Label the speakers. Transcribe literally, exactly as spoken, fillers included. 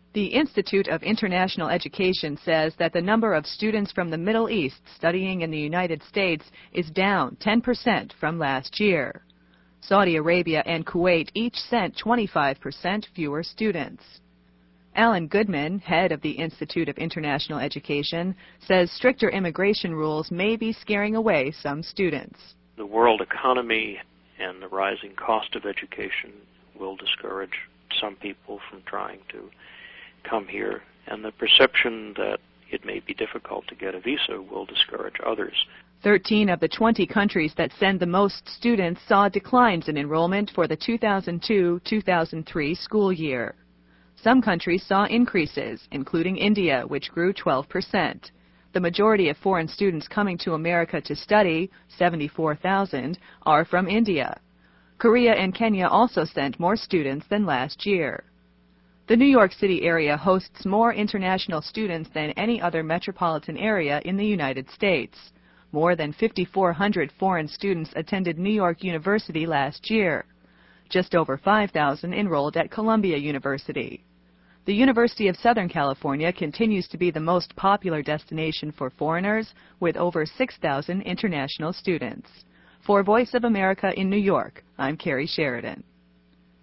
Speaker 1: The Institute of International Education says that the number of students from the Middle East studying in the United States is down ten percent from last year. Saudi Arabia and Kuwait each sent twenty-five percent fewer students. Alan Goodman, head of the Institute of International Education, says stricter immigration rules may be scaring away some students.
Speaker 2: The world economy and the rising cost of education will discourage some people from trying to come here, and the perception that it may be difficult to get a visa will discourage others.
Speaker 1: Thirteen of the twenty countries that send the most students saw declines in enrollment for the two thousand two two thousand three school year. Some countries saw increases, including India, which grew twelve percent. The majority of foreign students coming to America to study, seventy-four thousand, are from India. Korea and Kenya also sent more students than last year. The New York City area hosts more international students than any other metropolitan area in the United States. More than five thousand four hundred foreign students attended New York University last year. Just over five thousand enrolled at Columbia University. The University of Southern California continues to be the most popular destination for foreigners, with over six thousand international students. For Voice of America in New York, I'm Carrie Sheridan.